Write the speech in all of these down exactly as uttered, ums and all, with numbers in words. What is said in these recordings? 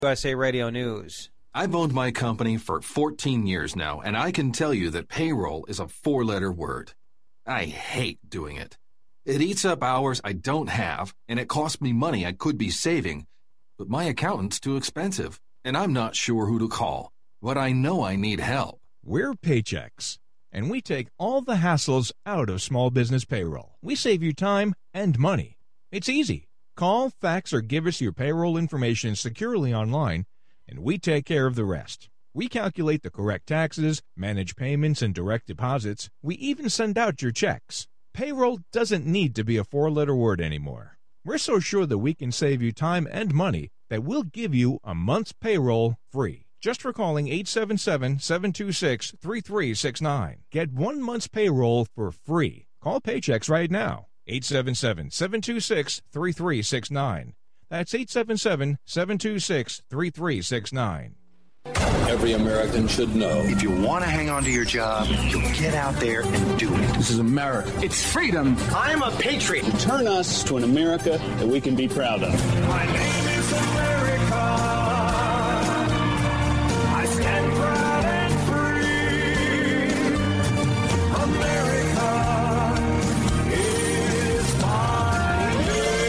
U S A Radio News. I've owned my company for fourteen years now, and I can tell you that payroll is a four-letter word. I hate doing it. It eats up hours I don't have, and it costs me money I could be saving. But my accountant's too expensive, and I'm not sure who to call. But I know I need help. We're Paychex, and we take all the hassles out of small business payroll. We save you time and money. It's easy. Call, fax, or give us your payroll information securely online, and we take care of the rest. We calculate the correct taxes, manage payments and direct deposits. We even send out your checks. Payroll doesn't need to be a four-letter word anymore. We're so sure that we can save you time and money that we'll give you a month's payroll free. Just for calling eight seven seven, seven two six, three three six nine. Get one month's payroll for free. Call Paychex right now. eight seven seven, seven two six, three three six nine. That's eight seven seven, seven two six, three three six nine. Every American should know. If you want to hang on to your job, you'll get out there and do it. This is America. It's freedom. I'm a patriot. Turn us to an America that we can be proud of. My name is America. I stand proud and free. America is my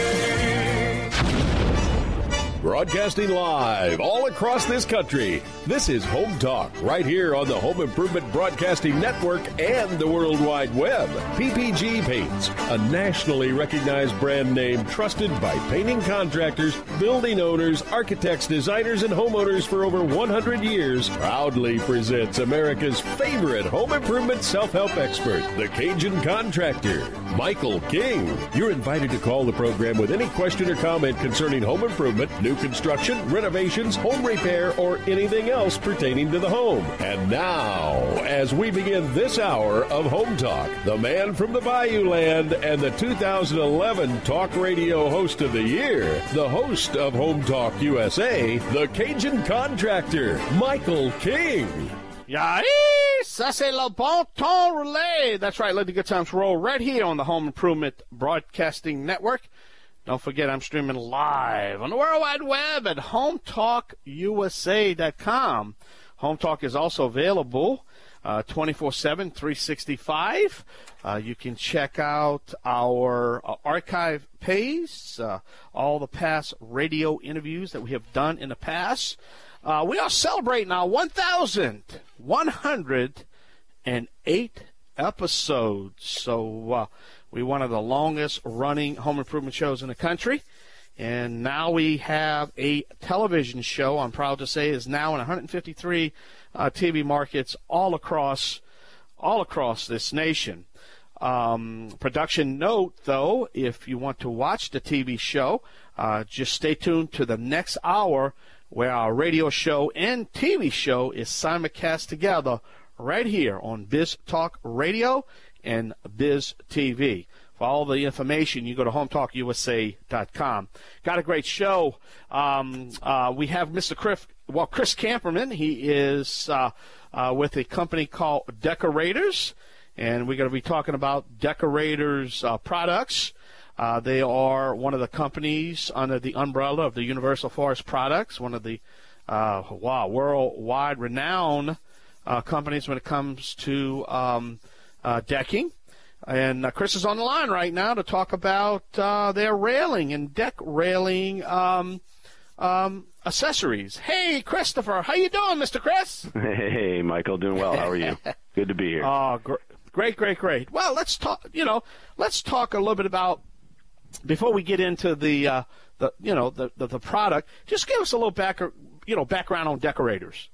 name. Broadcasting live all across this country. This is Home Talk, right here on the Home Improvement Broadcasting Network and the World Wide Web. P P G Paints, a nationally recognized brand name trusted by painting contractors, building owners, architects, designers, and homeowners for over one hundred years, proudly presents America's favorite home improvement self-help expert, the Cajun Contractor, Michael King. You're invited to call the program with any question or comment concerning home improvement, new construction, renovations, home repair, or anything else pertaining to the home. And now, as we begin this hour of Home Talk, the man from the Bayou Land and the two thousand eleven Talk Radio Host of the Year, the host of Home Talk U S A, the Cajun Contractor, Michael King. Yes, ça c'est le bon temps relais. That's right, let the good times roll right here on the Home Improvement Broadcasting Network. Don't forget, I'm streaming live on the World Wide Web at home talk u s a dot com. Home Talk is also available uh, twenty-four seven, three sixty-five. Uh, you can check out our uh, archive page, uh, all the past radio interviews that we have done in the past. Uh, we are celebrating our one thousand one hundred eight episodes. So, uh, we're one of the longest-running home improvement shows in the country, and now we have a television show, I'm proud to say, is now in one hundred fifty-three uh, T V markets all across all across this nation. Um, production note, though, if you want to watch the T V show, uh, just stay tuned to the next hour where our radio show and T V show is simulcast together right here on Biz Talk Radio and Biz T V. For all the information, you go to home talk u s a dot com. Got a great show. Um, uh, we have Mister Chris, well, Chris Camperman. He is uh, uh, with a company called Decorators, and we're going to be talking about Decorators uh, products. Uh, they are one of the companies under the umbrella of the Universal Forest Products, one of the uh, wow worldwide renowned uh, companies when it comes to um, Uh, decking. And uh, Chris is on the line right now to talk about uh, their railing and deck railing um, um, accessories. Hey, Christopher, how you doing, Mister Chris? Hey, Michael, doing well. How are you? Good to be here. Oh, gr- great, great, great. Well, let's talk. You know, let's talk a little bit about before we get into the uh, the you know the, the the product. Just give us a little back you know background on Decorators.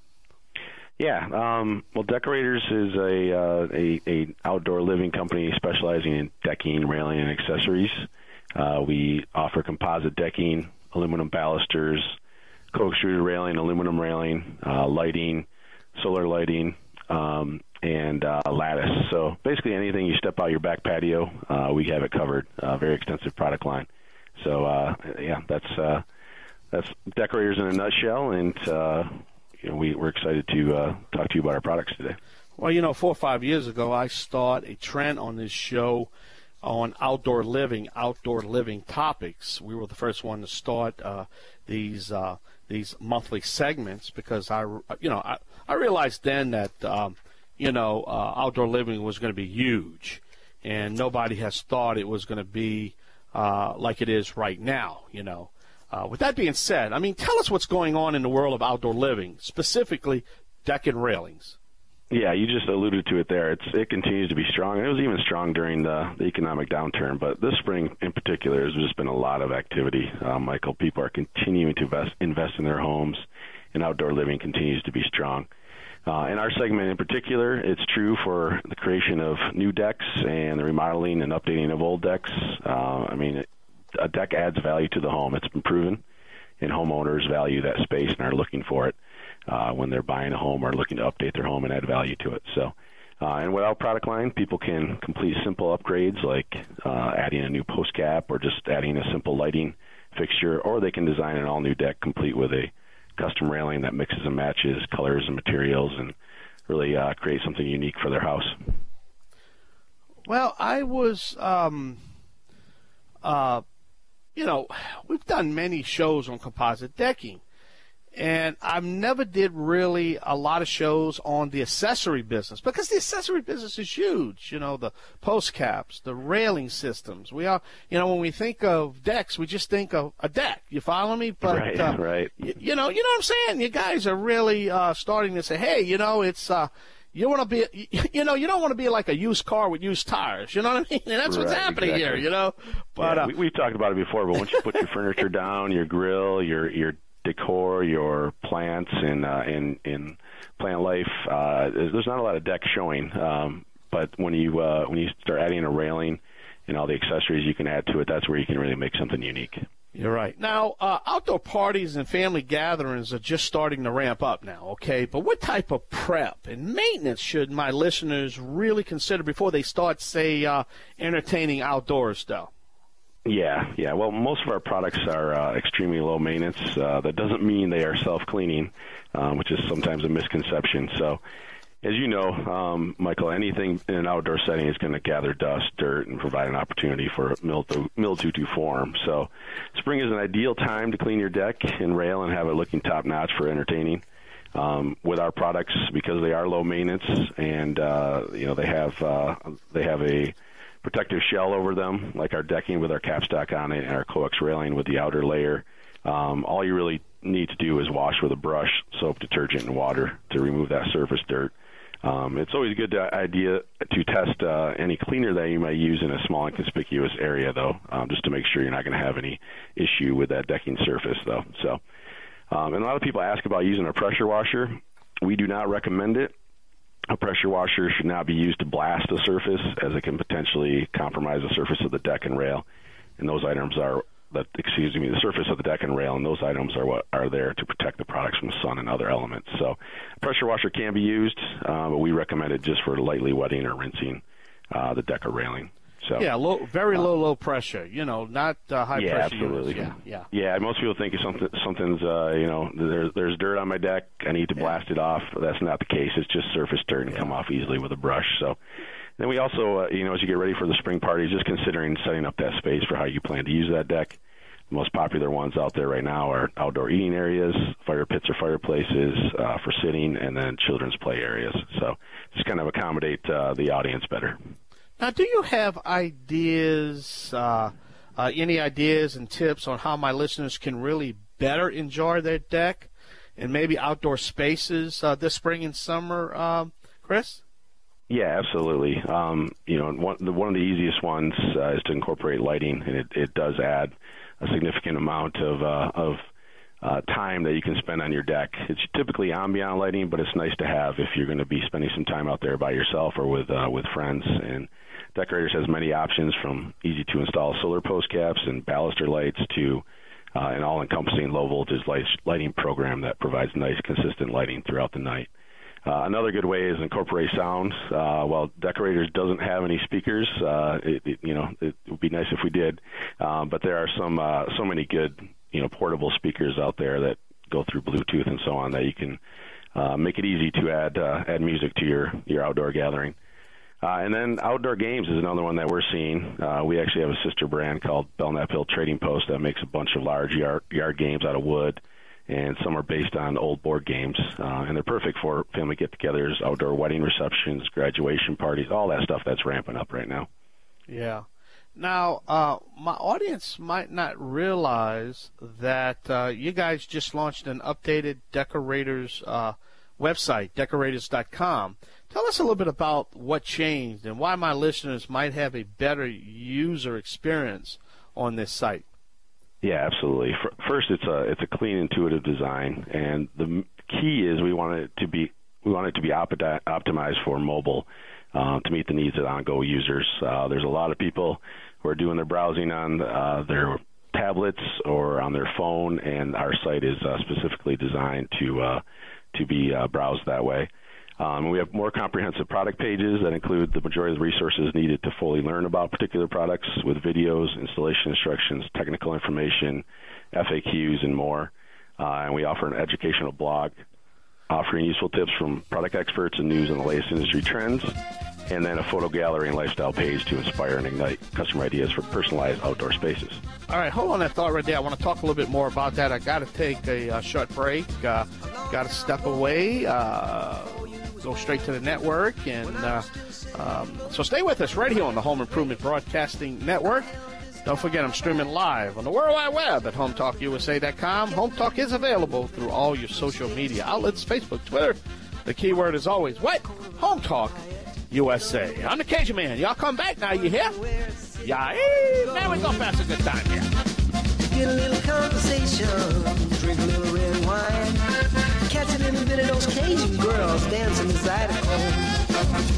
Yeah, um, well, Decorators is a, uh, a a outdoor living company specializing in decking, railing, and accessories. Uh, we offer composite decking, aluminum balusters, co-extruded railing, aluminum railing, uh, lighting, solar lighting, um, and uh, lattice. So basically anything you step out your back patio, uh, we have it covered. Uh, very extensive product line. So uh, yeah, that's uh, that's Decorators in a nutshell, and uh, You know, we, we're excited to uh, talk to you about our products today. Well, you know, four or five years ago, I started a trend on this show on outdoor living, outdoor living topics. We were the first one to start uh, these uh, these monthly segments because I, you know, I, I realized then that, um, you know, uh, outdoor living was going to be huge, and nobody has thought it was going to be uh, like it is right now, you know. Uh, with that being said, I mean, tell us what's going on in the world of outdoor living, specifically deck and railings. Yeah, you just alluded to it there. It's it continues to be strong. It was even strong during the, the economic downturn, but this spring in particular, there's just been a lot of activity. Uh, Michael, people are continuing to invest, invest in their homes, and outdoor living continues to be strong. Uh, in our segment in particular, it's true for the creation of new decks and the remodeling and updating of old decks. Uh, I mean, it, a deck adds value to the home. It's been proven, and homeowners value that space and are looking for it uh, when they're buying a home or looking to update their home and add value to it. So, uh, and with our product line, people can complete simple upgrades like uh, adding a new post cap or just adding a simple lighting fixture, or they can design an all-new deck complete with a custom railing that mixes and matches colors and materials and really uh, create something unique for their house. Well, I was, um, uh, you know, we've done many shows on composite decking, and I've never did really a lot of shows on the accessory business because the accessory business is huge. You know, the post caps, the railing systems. We are, you know, when we think of decks, we just think of a deck. You follow me? But, right, uh, right. You, you know, you know what I'm saying? You guys are really uh, starting to say, hey, you know, it's uh, you want to be, you know, you don't want to be like a used car with used tires. You know what I mean? And that's what's right, happening exactly. here. You know, but yeah, uh, we, we've talked about it before. But once you put your furniture down, your grill, your your decor, your plants, and uh, in in plant life, uh, there's not a lot of deck showing. Um, but when you uh, when you start adding a railing and all the accessories you can add to it, that's where you can really make something unique. You're right. Now, uh, outdoor parties and family gatherings are just starting to ramp up now, okay? But what type of prep and maintenance should my listeners really consider before they start, say, uh, entertaining outdoors, though? Yeah, yeah. Well, most of our products are uh, extremely low maintenance. Uh, that doesn't mean they are self-cleaning, uh, which is sometimes a misconception. So, as you know, um, Michael, anything in an outdoor setting is going to gather dust, dirt, and provide an opportunity for mildew, mildew to form. So spring is an ideal time to clean your deck and rail and have it looking top-notch for entertaining. Um, with our products, because they are low maintenance and uh, you know they have uh, they have a protective shell over them, like our decking with our capstock on it and our coax railing with the outer layer. Um, all you really need to do is wash with a brush, soap, detergent, and water to remove that surface dirt. Um, it's always a good idea to test uh, any cleaner that you might use in a small and conspicuous area, though, um, just to make sure you're not going to have any issue with that decking surface, though. So, um, and a lot of people ask about using a pressure washer. We do not recommend it. A pressure washer should not be used to blast a surface, as it can potentially compromise the surface of the deck and rail. And those items are that excuse me, the surface of the deck and rail, and those items are what are there to protect the products from sun and other elements. So a pressure washer can be used, uh, but we recommend it just for lightly wetting or rinsing uh, the deck or railing. So yeah, low, very low, low pressure. You know, not uh, high yeah, pressure. Absolutely. Units. Yeah, yeah, yeah. Most people think something something's uh, you know there's there's dirt on my deck. I need to blast it off. That's not the case. It's just surface dirt and yeah. come off easily with a brush. So. Then we also, uh, you know, as you get ready for the spring parties, just considering setting up that space for how you plan to use that deck. The most popular ones out there right now are outdoor eating areas, fire pits or fireplaces uh, for sitting, and then children's play areas. So just kind of accommodate uh, the audience better. Now, do you have ideas, uh, uh, any ideas and tips on how my listeners can really better enjoy their deck and maybe outdoor spaces uh, this spring and summer, uh, Chris? Yeah, absolutely. Um, you know, one, the, one of the easiest ones uh, is to incorporate lighting, and it, it does add a significant amount of uh, of uh, time that you can spend on your deck. It's typically ambient lighting, but it's nice to have if you're going to be spending some time out there by yourself or with uh, with friends. And Decorators has many options, from easy to install solar post caps and baluster lights to uh, an all-encompassing low voltage light, lighting program that provides nice, consistent lighting throughout the night. Uh, another good way is incorporate sound. Uh, while Decorators doesn't have any speakers, uh, it, it, you know, it would be nice if we did. Um, but there are some, uh, so many good, you know, portable speakers out there that go through Bluetooth and so on that you can uh, make it easy to add uh, add music to your your outdoor gathering. Uh, and then outdoor games is another one that we're seeing. Uh, we actually have a sister brand called Belknap Hill Trading Post that makes a bunch of large yard, yard games out of wood and some are based on old board games, uh, and they're perfect for family get-togethers, outdoor wedding receptions, graduation parties, all that stuff that's ramping up right now. Yeah. Now, uh, my audience might not realize that uh, you guys just launched an updated Decorators uh, website, decorators dot com. Tell us a little bit about what changed and why my listeners might have a better user experience on this site. Yeah, absolutely. First, it's a it's a clean, intuitive design, and the key is we want it to be we want it to be optimized for mobile uh, to meet the needs of on-go users. Uh, there's a lot of people who are doing their browsing on uh, their tablets or on their phone, and our site is uh, specifically designed to uh, to be uh, browsed that way. Um, we have more comprehensive product pages that include the majority of the resources needed to fully learn about particular products, with videos, installation instructions, technical information, F A Qs, and more. Uh, and we offer an educational blog offering useful tips from product experts and news on the latest industry trends, and then a photo gallery and lifestyle page to inspire and ignite customer ideas for personalized outdoor spaces. All right, hold on that thought right there. I want to talk a little bit more about that. I got to take a, a short break. Uh, got to step away. Uh, go straight to the network. And uh, um, so stay with us right here on the Home Improvement Broadcasting Network. Don't forget, I'm streaming live on the World Wide Web at home talk u s a dot com. Home Talk is available through all your social media outlets, Facebook, Twitter. The keyword is always what? Home Talk U S A. I'm the Cajun Man. Y'all come back now, you hear? Yeah, now we're going to pass a good time here. Get a little conversation, drink a little red wine, catch a little bit of those Cajun girls dancing inside a home.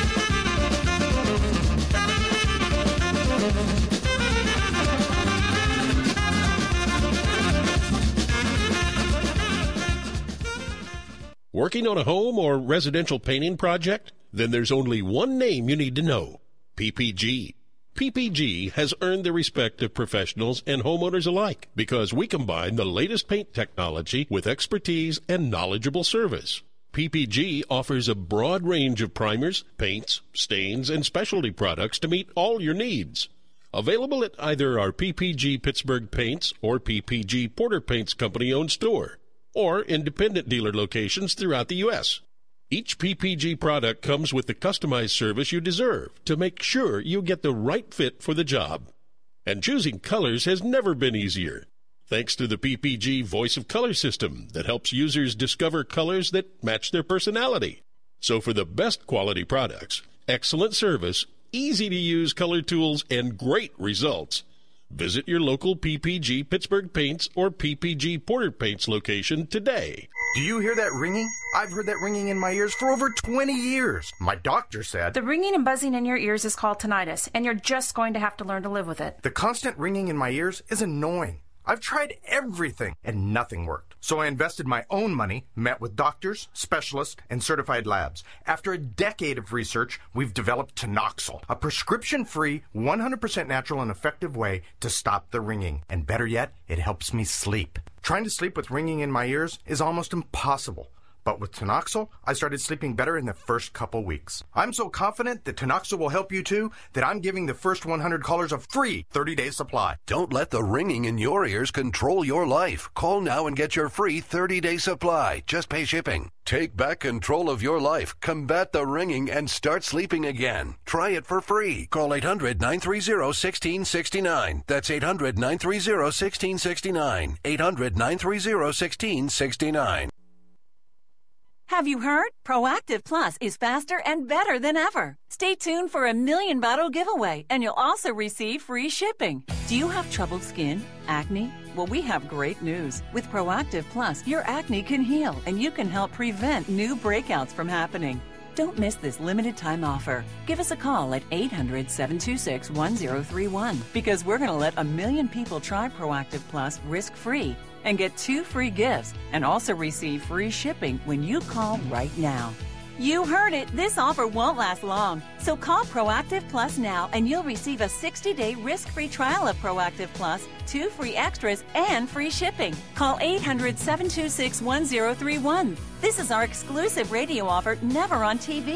Working on a home or residential painting project? Then there's only one name you need to know: P P G. P P G has earned the respect of professionals and homeowners alike because we combine the latest paint technology with expertise and knowledgeable service. P P G offers a broad range of primers, paints, stains, and specialty products to meet all your needs. Available at either our P P G Pittsburgh Paints or P P G Porter Paints Company-owned store, or independent dealer locations throughout the U S Each P P G product comes with the customized service you deserve to make sure you get the right fit for the job. And choosing colors has never been easier, thanks to the P P G Voice of Color system that helps users discover colors that match their personality. So for the best quality products, excellent service, easy-to-use color tools, and great results, visit your local P P G Pittsburgh Paints or P P G Porter Paints location today. Do you hear that ringing? I've heard that ringing in my ears for over twenty years. My doctor said... The ringing and buzzing in your ears is called tinnitus, and you're just going to have to learn to live with it. The constant ringing in my ears is annoying. I've tried everything, and nothing worked. So I invested my own money, met with doctors, specialists, and certified labs. After a decade of research, we've developed Tinoxil, a prescription-free, one hundred percent natural and effective way to stop the ringing. And better yet, it helps me sleep. Trying to sleep with ringing in my ears is almost impossible. But with Tinoxil, I started sleeping better in the first couple weeks. I'm so confident that Tinoxil will help you too that I'm giving the first one hundred callers a free thirty-day supply. Don't let the ringing in your ears control your life. Call now and get your free thirty-day supply. Just pay shipping. Take back control of your life, combat the ringing, and start sleeping again. Try it for free. Call eight hundred, nine three zero, one six six nine. That's eight hundred, nine three zero, one six six nine. eight hundred, nine three zero, one six six nine. Have you heard? Proactive Plus is faster and better than ever. Stay tuned for a million bottle giveaway, and you'll also receive free shipping. Do you have troubled skin? Acne? Well, we have great news. With Proactive Plus, your acne can heal, and you can help prevent new breakouts from happening. Don't miss this limited time offer. Give us a call at eight hundred, seven two six, one zero three one because we're going to let a million people try Proactive Plus risk-free and get two free gifts and also receive free shipping when you call right now. You heard it. This offer won't last long. So call Proactive Plus now and you'll receive a sixty-day risk-free trial of Proactive Plus, two free extras, and free shipping. Call eight hundred, seven two six, one zero three one. This is our exclusive radio offer, never on T V.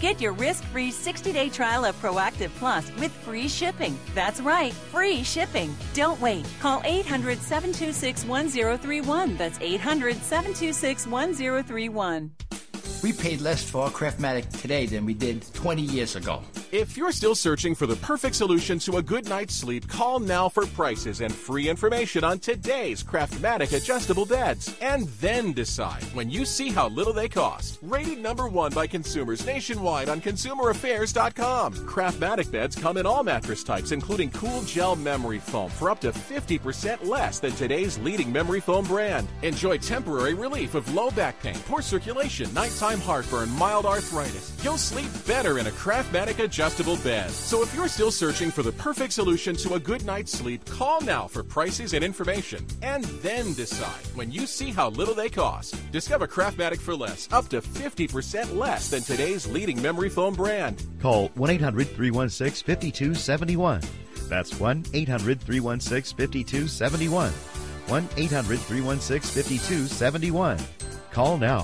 Get your risk-free sixty-day trial of Proactive Plus with free shipping. That's right, free shipping. Don't wait. Call eight hundred, seven two six, one zero three one. That's eight hundred, seven two six, one zero three one. We paid less for our Craftmatic today than we did twenty years ago. If you're still searching for the perfect solution to a good night's sleep, call now for prices and free information on today's Craftmatic adjustable beds. And then decide when you see how little they cost. Rated number one by consumers nationwide on consumer affairs dot com. Craftmatic beds come in all mattress types, including cool gel memory foam for up to fifty percent less than today's leading memory foam brand. Enjoy temporary relief of low back pain, poor circulation, nighttime heartburn, mild arthritis. You'll sleep better in a Craftmatic adjustable bed. So if you're still searching for the perfect solution to a good night's sleep, call now for prices and information. And then decide when you see how little they cost. Discover Craftmatic for less, up to fifty percent less than today's leading memory foam brand. Call one eight hundred, three one six, five two seven one. That's one eight hundred, three one six, five two seven one. one eight hundred, three one six, five two seven one. Call now.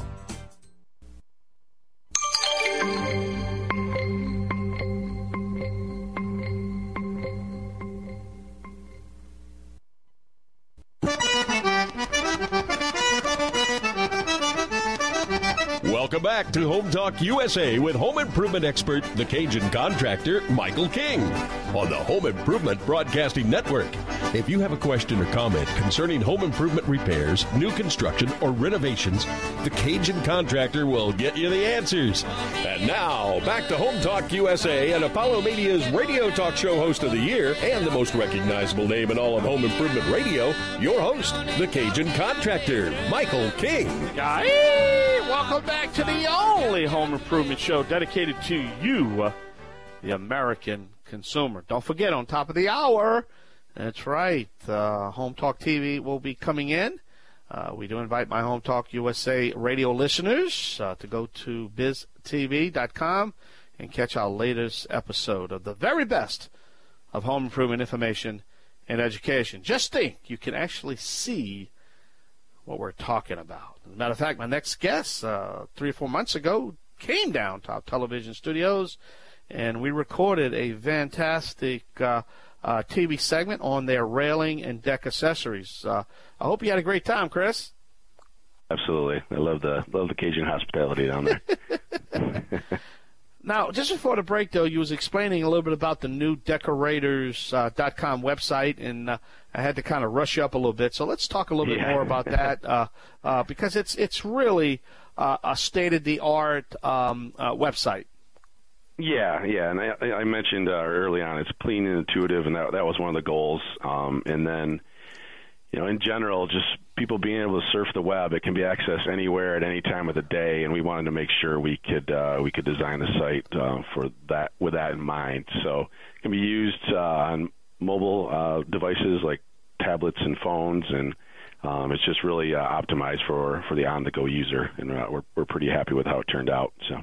Welcome back to Home Talk U S A with home improvement expert, the Cajun contractor, Michael King, on the Home Improvement Broadcasting Network. If you have a question or comment concerning home improvement repairs, new construction, or renovations, the Cajun contractor will get you the answers. And now, back to Home Talk U S A and Apollo Media's radio talk show host of the year and the most recognizable name in all of home improvement radio, your host, the Cajun contractor, Michael King. Hey, welcome back to the only home improvement show dedicated to you, uh, the American consumer. Don't forget, on top of the hour, that's right, uh, Home Talk T V will be coming in. Uh, we do invite my Home Talk U S A radio listeners uh, to go to biz t v dot com and catch our latest episode of the very best of home improvement information and education. Just think, you can actually see what we're talking about. As a matter of fact, my next guest, uh, three or four months ago, came down to our television studios, and we recorded a fantastic uh, uh, T V segment on their railing and deck accessories. Uh, I hope you had a great time, Chris. Absolutely. I love the love the Cajun hospitality down there. Now, just before the break, though, you was explaining a little bit about the new decorators dot com website, and uh, I had to kind of rush you up a little bit. So let's talk a little yeah. bit more about that uh, uh, because it's it's really uh, a state-of-the-art um, uh, website. Yeah, yeah, and I, I mentioned uh, early on it's clean and intuitive, and that that was one of the goals. Um, and then, you know, in general, just people being able to surf the web. It can be accessed anywhere at any time of the day, and we wanted to make sure we could uh, we could design the site uh, for that with that in mind. So it can be used uh, on mobile uh, devices like tablets and phones, and um, it's just really uh, optimized for, for the on-the-go user, and uh, we're we're pretty happy with how it turned out. So.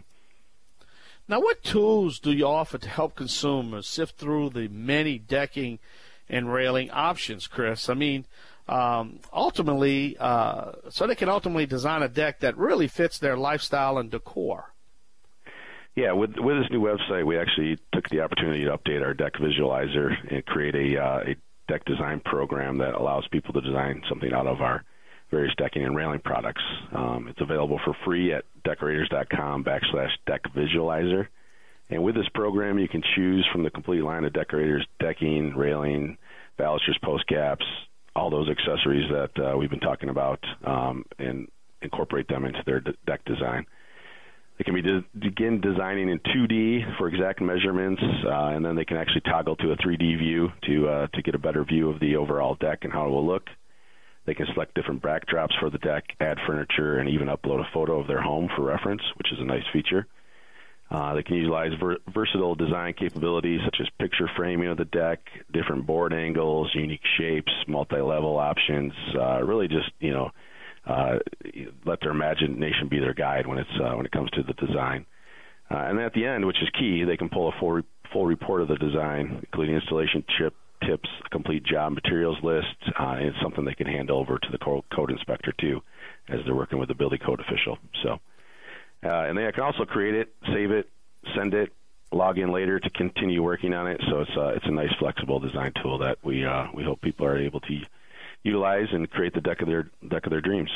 Now, what tools do you offer to help consumers sift through the many decking and railing options, Chris? I mean, um, ultimately, uh, so they can ultimately design a deck that really fits their lifestyle and decor. Yeah, with with this new website, we actually took the opportunity to update our deck visualizer and create a, uh, a deck design program that allows people to design something out of our various decking and railing products. Um, it's available for free at decorators dot com backslash deck visualizer. And with this program, you can choose from the complete line of Decorators decking, railing, balusters, post gaps, all those accessories that uh, we've been talking about, um, and incorporate them into their de- deck design. They can be de- begin designing in two D for exact measurements, uh, and then they can actually toggle to a three D view to uh, to get a better view of the overall deck and how it will look. They can select different backdrops for the deck, add furniture, and even upload a photo of their home for reference, which is a nice feature. Uh, they can utilize ver- versatile design capabilities such as picture framing of the deck, different board angles, unique shapes, multi-level options. Uh, really, just you know, uh, let their imagination be their guide when it's uh, when it comes to the design. Uh, and then at the end, which is key, they can pull a full re- full report of the design, including installation chip. tips, a complete job materials list, uh, and it's something they can hand over to the code inspector too, as they're working with the building code official. So, uh, and they can also create it, save it, send it, log in later to continue working on it. So it's uh, it's a nice flexible design tool that we uh, we hope people are able to utilize and create the deck of their deck of their dreams.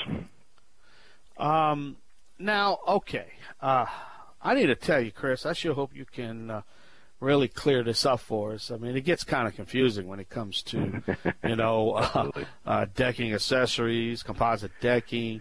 Um, now, okay, uh, I need to tell you, Chris, I sure hope you can uh, really clear this up for us. I mean, it gets kind of confusing when it comes to, you know, uh, uh, decking accessories, composite decking.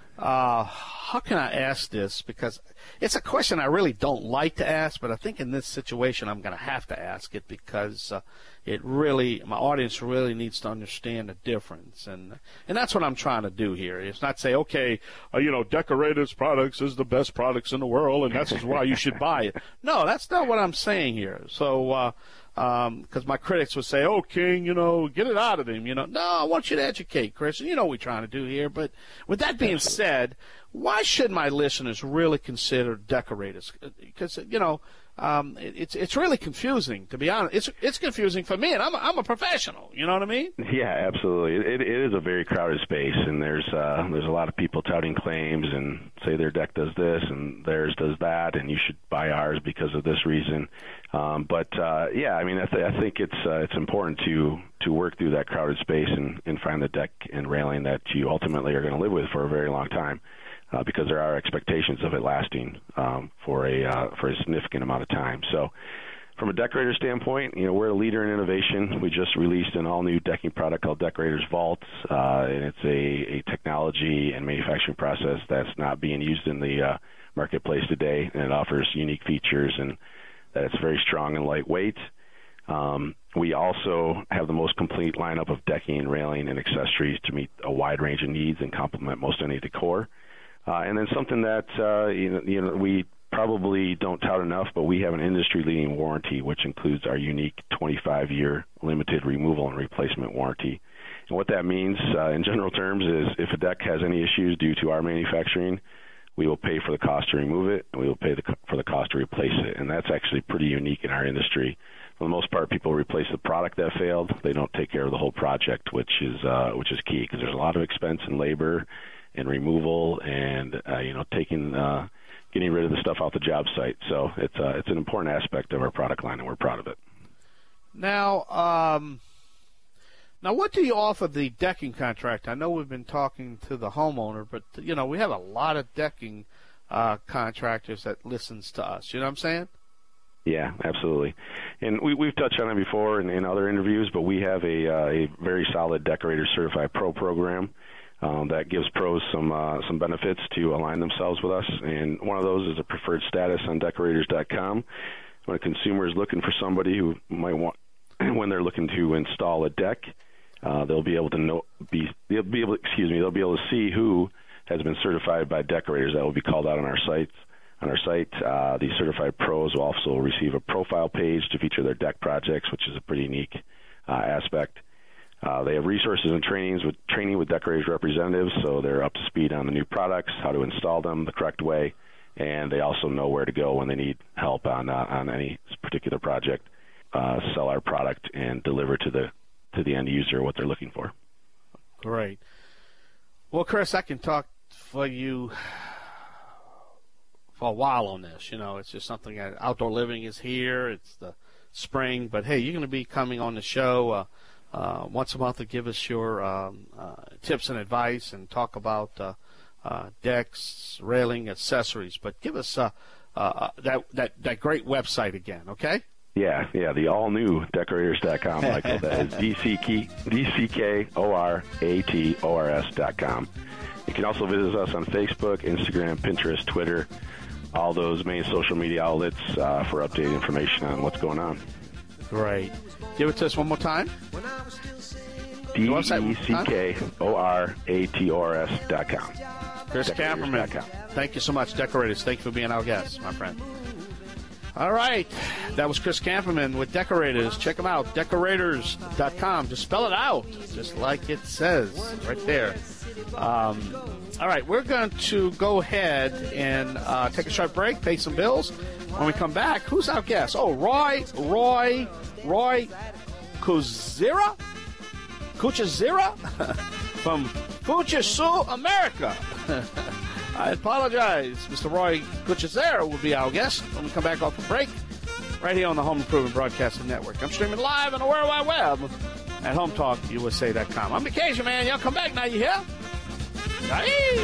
Uh, how can I ask this? Because it's a question I really don't like to ask, but I think in this situation I'm going to have to ask it because uh, it really, my audience really needs to understand the difference. And and that's what I'm trying to do here. It's not say, okay, uh, you know, Decorators Products is the best products in the world, and that's why you should buy it. No, that's not what I'm saying here. So, uh, um, because my critics would say, oh, King, you know, get it out of him. You know, no, I want you to educate, Chris. And you know what we're trying to do here. But with that being said, why should my listeners really consider Decorators? Because, you know, um, it, it's it's really confusing, to be honest. It's it's confusing for me, and I'm a, I'm a professional. You know what I mean? Yeah, absolutely. It, it is a very crowded space, and there's uh, there's a lot of people touting claims and say their deck does this and theirs does that, and you should buy ours because of this reason. Um, but uh, yeah, I mean, I, th- I think it's uh, it's important to to work through that crowded space and, and find the deck and railing that you ultimately are going to live with for a very long time. Uh, because there are expectations of it lasting um, for a uh, for a significant amount of time. So, from a Decorator standpoint, you know, we're a leader in innovation. We just released an all-new decking product called Decorators Vault, uh, and it's a, a technology and manufacturing process that's not being used in the uh, marketplace today, and it offers unique features and that it's very strong and lightweight. Um, we also have the most complete lineup of decking, railing, and accessories to meet a wide range of needs and complement most any decor. Uh, and then something that uh, you know, you know we probably don't tout enough, but we have an industry-leading warranty, which includes our unique twenty-five year limited removal and replacement warranty. And what that means, uh, in general terms, is if a deck has any issues due to our manufacturing, we will pay for the cost to remove it, and we will pay the, for the cost to replace it. And that's actually pretty unique in our industry. For the most part, people replace the product that failed. They don't take care of the whole project, which is uh, which is key because there's a lot of expense and labor and removal, and uh, you know, taking, uh, getting rid of the stuff off the job site. So it's uh, it's an important aspect of our product line, and we're proud of it. Now, um, now, what do you offer the decking contract? I know we've been talking to the homeowner, but you know, we have a lot of decking uh, contractors that listens to us. You know what I'm saying? Yeah, absolutely. And we, we've touched on it before in, in other interviews, but we have a, uh, a very solid Decorator Certified Pro program. Um, that gives pros some uh, some benefits to align themselves with us, and one of those is a preferred status on Decorators dot com. When a consumer is looking for somebody who might want, when they're looking to install a deck, uh, they'll be able to know, be they'll be able, excuse me, they'll be able to see who has been certified by Decorators. That will be called out on our site. On our site, uh, the certified pros will also receive a profile page to feature their deck projects, which is a pretty unique uh, aspect. Uh, they have resources and trainings with training with Decorators representatives, so they're up to speed on the new products, how to install them the correct way, and they also know where to go when they need help on uh, on any particular project. Uh, sell our product and deliver to the to the end user what they're looking for. Great. Well, Chris, I can talk for you for a while on this. You know, it's just something that outdoor living is here. It's the spring, but hey, you're going to be coming on the show. Uh, Uh, once a month to give us your um, uh, tips and advice and talk about uh, uh, decks, railing, accessories. But give us uh, uh, that, that that great website again, okay? Yeah, yeah, the all-new Decorators dot com, Michael. That is D C K O R A T O R S dot com. You can also visit us on Facebook, Instagram, Pinterest, Twitter, all those main social media outlets uh, for updated information on what's going on. Great. Give it to us one more time. D E C K O R A T O R S dot com. Chris Kamperman. Thank you so much, Decorators. Thank you for being our guest, my friend. All right. That was Chris Kamperman with Decorators. Check them out, Decorators dot com. Just spell it out, just like it says right there. Um, all right. We're going to go ahead and uh, take a short break, pay some bills. When we come back, who's our guest? Oh, Roy, Roy, Roy Kuzira? Kuchazira? From Fujisu, America. I apologize. Mister Roy Kuchizera will be our guest when we come back off the break, right here on the Home Improvement Broadcasting Network. I'm streaming live on the World Wide Web at home talk u s a dot com. I'm Vacation Man. Y'all come back now, you hear? Aye.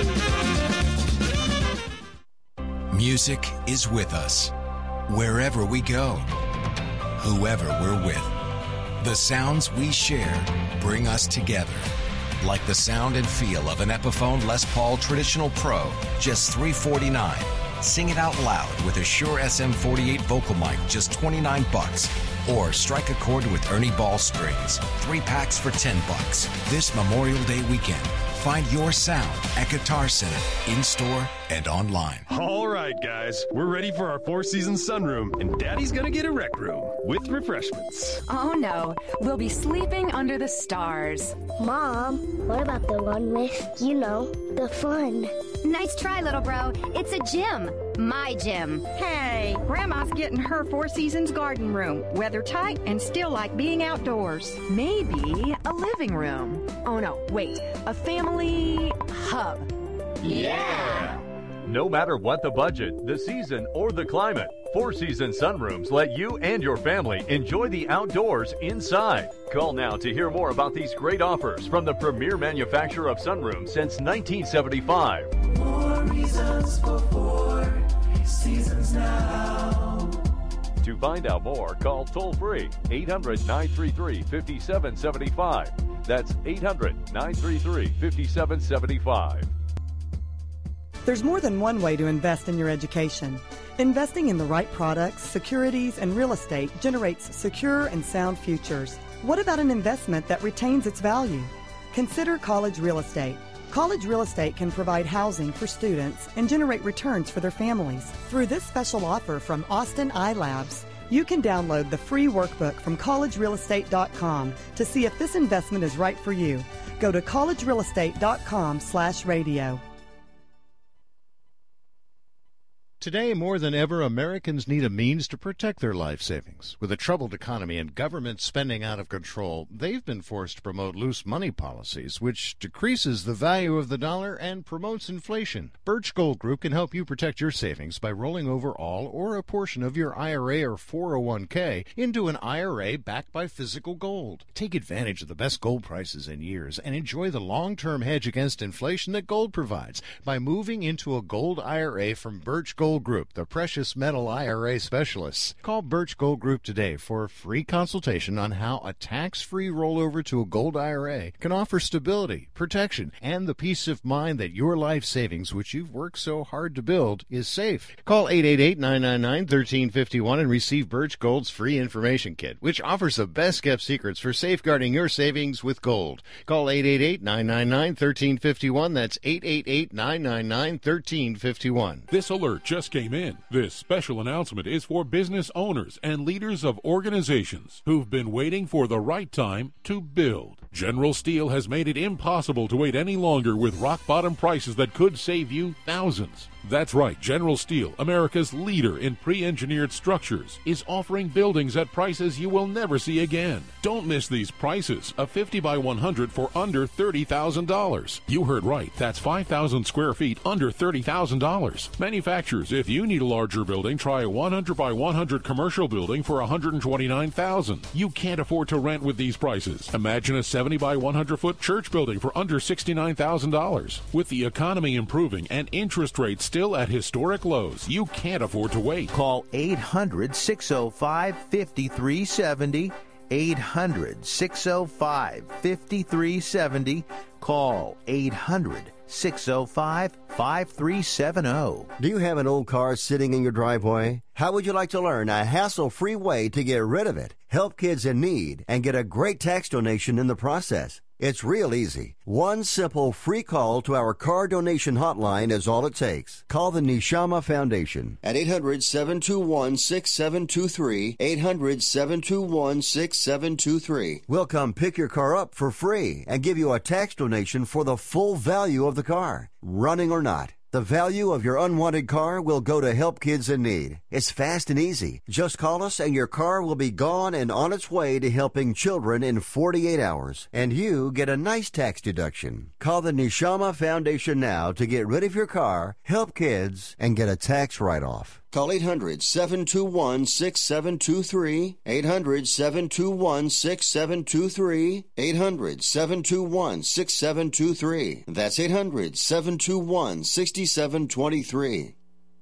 Music is with us, wherever we go, whoever we're with. The sounds we share bring us together, like the sound and feel of an Epiphone Les Paul Traditional Pro, just three hundred forty-nine dollars. Sing it out loud with a Shure S M forty-eight vocal mic, just twenty-nine bucks. Or strike a chord with Ernie Ball strings, three packs for ten bucks. This Memorial Day weekend, find your sound at Guitar Center, in-store and online. All right, guys, we're ready for our Four Seasons sunroom, and Daddy's gonna get a rec room with refreshments. Oh no, we'll be sleeping under the stars. Mom, what about the one with, you know, the fun? Nice try, little bro. It's a gym. My gym. Hey, Grandma's getting her Four Seasons garden room. Weather tight and still like being outdoors. Maybe a living room. Oh no, wait, a family hub. Yeah! No matter what the budget, the season, or the climate, Four Seasons sunrooms let you and your family enjoy the outdoors inside. Call now to hear more about these great offers from the premier manufacturer of sunrooms since nineteen seventy-five. More reasons for Four Seasons now. To find out more, call toll-free eight hundred, nine three three, five seven seven five. That's eight hundred, nine three three, five seven seven five. There's more than one way to invest in your education. Investing in the right products, securities, and real estate generates secure and sound futures. What about an investment that retains its value? Consider college real estate. College real estate can provide housing for students and generate returns for their families. Through this special offer from Austin iLabs, you can download the free workbook from college real estate dot com to see if this investment is right for you. Go to college real estate dot com slash radio. Today, more than ever, Americans need a means to protect their life savings. With a troubled economy and government spending out of control, they've been forced to promote loose money policies, which decreases the value of the dollar and promotes inflation. Birch Gold Group can help you protect your savings by rolling over all or a portion of your I R A or four oh one k into an I R A backed by physical gold. Take advantage of the best gold prices in years and enjoy the long-term hedge against inflation that gold provides by moving into a gold I R A from Birch Gold Group, the precious metal I R A specialists. Call Birch Gold Group today for a free consultation on how a tax-free rollover to a gold I R A can offer stability, protection, and the peace of mind that your life savings, which you've worked so hard to build, is safe. Call eight eight eight, nine nine nine, one three five one and receive Birch Gold's free information kit, which offers the best-kept secrets for safeguarding your savings with gold. Call eight eight eight, nine nine nine, one three five one. That's eight eight eight, nine nine nine, one three five one. This alert just came in. This special announcement is for business owners and leaders of organizations who've been waiting for the right time to build. General Steel has made it impossible to wait any longer with rock-bottom prices that could save you thousands. That's right, General Steel, America's leader in pre-engineered structures, is offering buildings at prices you will never see again. Don't miss these prices. A fifty by one hundred for under thirty thousand dollars. You heard right, that's five thousand square feet under thirty thousand dollars. Manufacturers, if you need a larger building, try a one hundred by one hundred commercial building for one hundred twenty-nine thousand dollars. You can't afford to rent with these prices. Imagine a seventy by one hundred foot church building for under sixty-nine thousand dollars. With the economy improving and interest rates still at historic lows, you can't afford to wait. Call eight hundred, six oh five, five three seven oh. eight hundred, six oh five, five three seven oh. Call eight hundred, six oh five, five three seven oh. Do you have an old car sitting in your driveway? How would you like to learn a hassle-free way to get rid of it, help kids in need, and get a great tax donation in the process? It's real easy. One simple free call to our car donation hotline is all it takes. Call the Neshama Foundation at eight hundred, seven two one, six seven two three, eight hundred, seven two one, six seven two three. We'll come pick your car up for free and give you a tax donation for the full value of the car, running or not. The value of your unwanted car will go to Help Kids in Need. It's fast and easy. Just call us and your car will be gone and on its way to helping children in forty-eight hours. And you get a nice tax deduction. Call the Neshama Foundation now to get rid of your car, help kids, and get a tax write-off. Call eight hundred, seven two one, six seven two three, eight hundred, seven two one, six seven two three, eight hundred, seven two one, six seven two three. That's eight hundred, seven two one, six seven two three.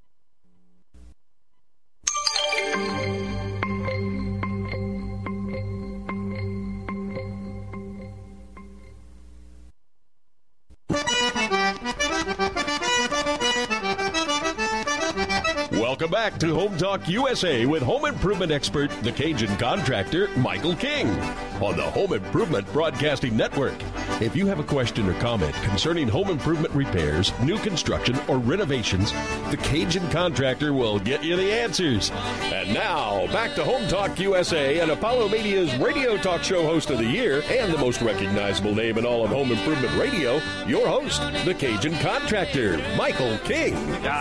Welcome back to Home Talk U S A with home improvement expert, the Cajun contractor, Michael King, on the Home Improvement Broadcasting Network. If you have a question or comment concerning home improvement repairs, new construction, or renovations, the Cajun contractor will get you the answers. And now, back to Home Talk U S A and Apollo Media's radio talk show host of the year and the most recognizable name in all of home improvement radio, your host, the Cajun contractor, Michael King.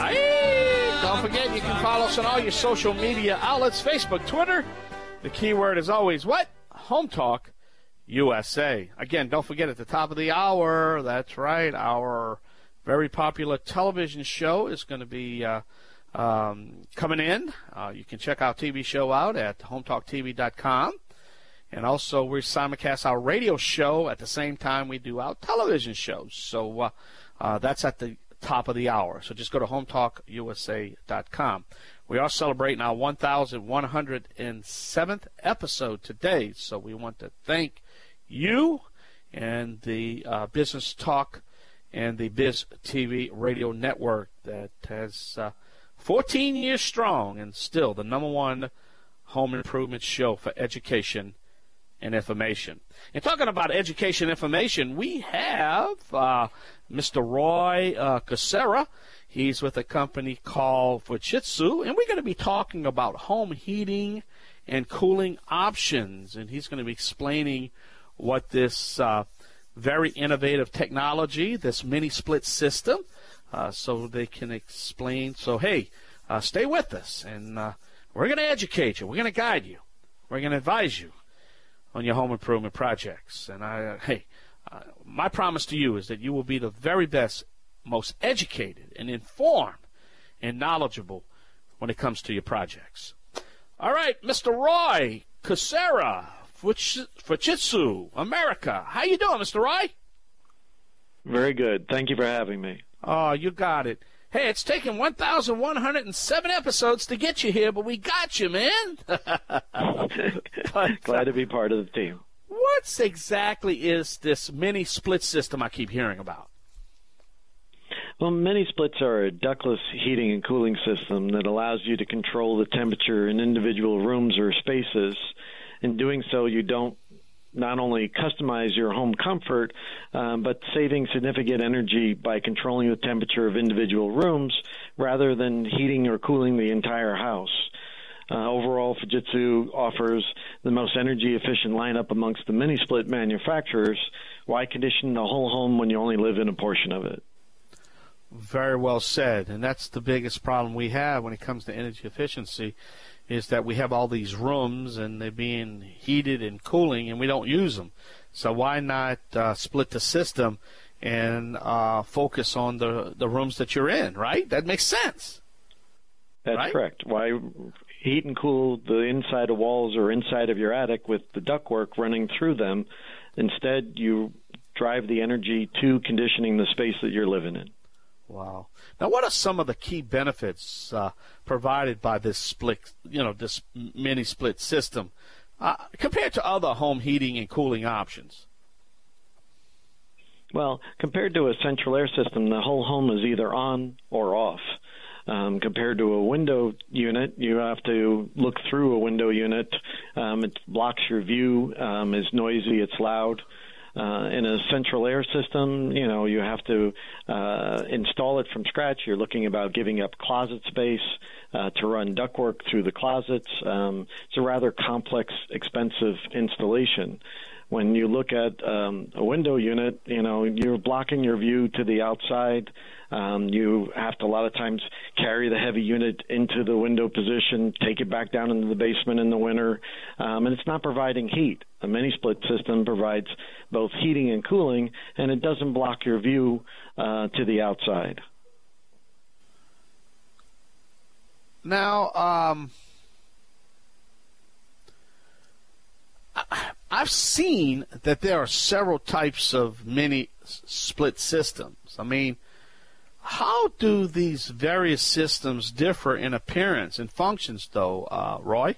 Don't forget, you can follow us on all your social media outlets, Facebook, Twitter. The keyword is always what? Home Talk U S A. Again, don't forget at the top of the hour, that's right, our very popular television show is going to be uh, um, coming in. Uh, you can check our T V show out at home talk t v dot com. And also, we simulcast our radio show at the same time we do our television shows. So uh, uh, that's at the top of the hour. So just go to home talk u s a dot com. We are celebrating our one thousand one hundred seventh episode today, so we want to thank you and the uh, Business Talk and the Biz T V radio network that has uh, fourteen years strong and still the number one home improvement show for education and information. And talking about education information, we have uh, Mister Roy uh, Kucera. He's with a company called Fujitsu, and we're going to be talking about home heating and cooling options. And he's going to be explaining what this uh, very innovative technology, this mini-split system, uh, so they can explain. So, hey, uh, stay with us, and uh, we're going to educate you. We're going to guide you. We're going to advise you on your home improvement projects. And I, uh, hey, uh, my promise to you is that you will be the very best, most educated and informed and knowledgeable when it comes to your projects. All right, Mister Roy Kucera, Fujitsu, America. How you doing, Mister Roy? Very good. Thank you for having me. Oh, you got it. Hey, it's taken one thousand one hundred seven episodes to get you here, but we got you, man. but, Glad to be part of the team. What exactly is this mini split system I keep hearing about? Well, mini splits are a ductless heating and cooling system that allows you to control the temperature in individual rooms or spaces. In doing so, you don't not only customize your home comfort, um, but saving significant energy by controlling the temperature of individual rooms rather than heating or cooling the entire house. Uh, overall, Fujitsu offers the most energy-efficient lineup amongst the mini-split manufacturers. Why condition the whole home when you only live in a portion of it? Very well said, and that's the biggest problem we have when it comes to energy efficiency, is that we have all these rooms and they're being heated and cooling and we don't use them. So why not uh, split the system and uh, focus on the, the rooms that you're in, right? That makes sense. That's right? correct. Why heat and cool the inside of walls or inside of your attic with the ductwork running through them? Instead, you drive the energy to conditioning the space that you're living in. Wow. Now, what are some of the key benefits uh, provided by this split, you know, this mini split system uh, compared to other home heating and cooling options? Well, compared to a central air system, the whole home is either on or off. Um, compared to a window unit, you have to look through a window unit. Um, it blocks your view, um, is noisy, it's loud. Uh, in a central air system, you know, you have to uh, install it from scratch. You're looking about giving up closet space uh, to run ductwork through the closets. Um, it's a rather complex, expensive installation. When you look at um, a window unit, you know, you're blocking your view to the outside. Um, you have to a lot of times carry the heavy unit into the window position, take it back down into the basement in the winter, um, and it's not providing heat. A mini-split system provides both heating and cooling, and it doesn't block your view uh, to the outside. Now, um, I've seen that there are several types of mini split systems. I mean, how do these various systems differ in appearance and functions, though, uh, Roy?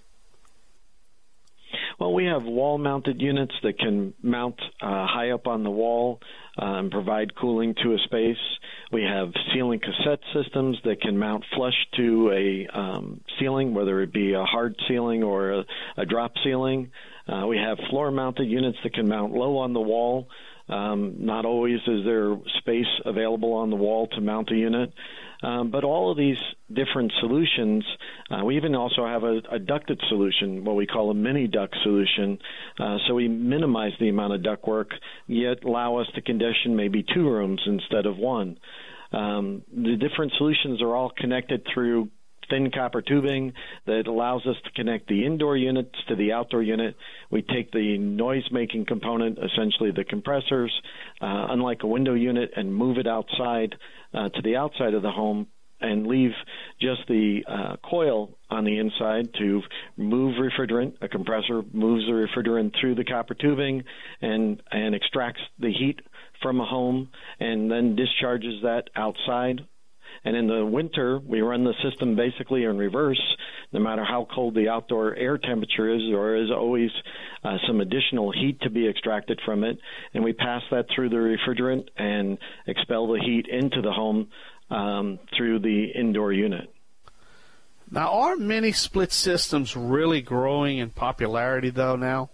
Well, we have wall-mounted units that can mount uh, high up on the wall uh, and provide cooling to a space. We have ceiling cassette systems that can mount flush to a um, ceiling, whether it be a hard ceiling or a, a drop ceiling. Uh, we have floor-mounted units that can mount low on the wall. Um, not always is there space available on the wall to mount a unit. Um, but all of these different solutions, uh, we even also have a, a ducted solution, what we call a mini duct solution. Uh, so we minimize the amount of ductwork, yet allow us to condition maybe two rooms instead of one. Um, the different solutions are all connected through thin copper tubing that allows us to connect the indoor units to the outdoor unit. We take the noise-making component, essentially the compressors, uh, unlike a window unit, and move it outside uh, to the outside of the home and leave just the uh, coil on the inside to move refrigerant. A compressor moves the refrigerant through the copper tubing and, and extracts the heat from a home and then discharges that outside. And in the winter, we run the system basically in reverse. No matter how cold the outdoor air temperature is, there is always uh, some additional heat to be extracted from it. And we pass that through the refrigerant and expel the heat into the home um, through the indoor unit. Now, are mini split systems really growing in popularity, though, now?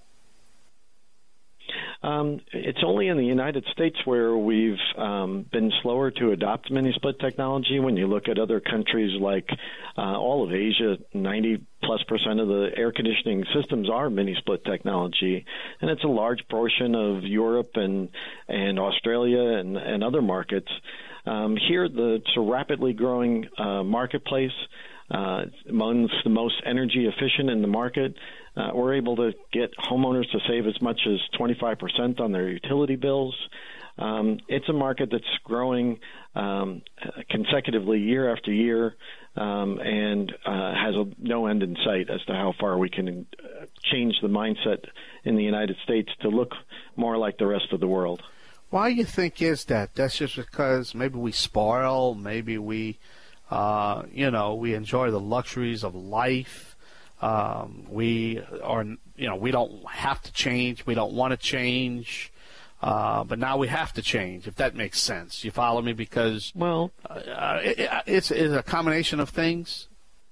Um, it's only in the United States where we've um, been slower to adopt mini-split technology. When you look at other countries like uh, all of Asia, ninety plus percent of the air conditioning systems are mini-split technology, and it's a large portion of Europe and and Australia and, and other markets. Um, here, the, it's a rapidly growing uh, marketplace. Uh, amongst the most energy efficient in the market. Uh, we're able to get homeowners to save as much as twenty-five percent on their utility bills. Um, it's a market that's growing um, consecutively year after year um, and uh, has a, no end in sight as to how far we can change the mindset in the United States to look more like the rest of the world. Why do you think is that? That's just because maybe we spoil, maybe we... Uh, you know, we enjoy the luxuries of life. Um, we are, you know, we don't have to change. We don't want to change. Uh, but now we have to change, if that makes sense. You follow me? Because, well, uh, it, it's, it's a combination of things.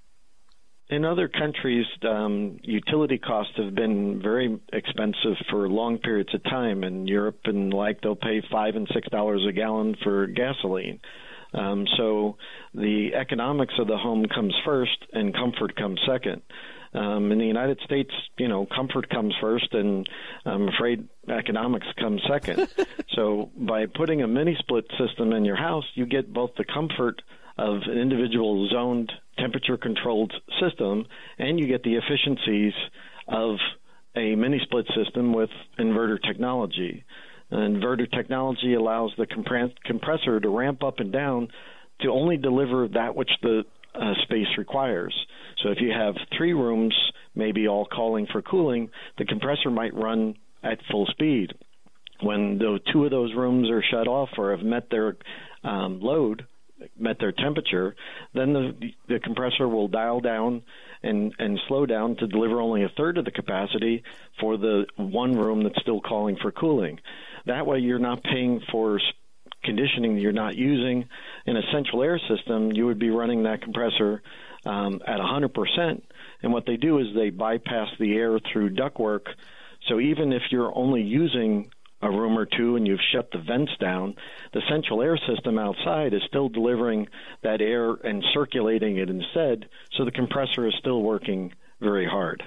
In other countries, um, utility costs have been very expensive for long periods of time. In Europe and like, they'll pay five and six dollars a gallon for gasoline. Um, so the economics of the home comes first and comfort comes second. Um, in the United States, you know, comfort comes first and I'm afraid economics comes second. So by putting a mini-split system in your house, you get both the comfort of an individual zoned temperature-controlled system and you get the efficiencies of a mini-split system with inverter technology. Inverter technology allows the compress- compressor to ramp up and down to only deliver that which the uh, space requires. So if you have three rooms, maybe all calling for cooling, the compressor might run at full speed. When the two of those rooms are shut off or have met their um, load, met their temperature, then the, the compressor will dial down and, and slow down to deliver only a third of the capacity for the one room that's still calling for cooling. That way you're not paying for conditioning you're not using. In a central air system, you would be running that compressor um, at one hundred percent, and what they do is they bypass the air through ductwork. So even if you're only using a room or two and you've shut the vents down, the central air system outside is still delivering that air and circulating it instead, so the compressor is still working very hard.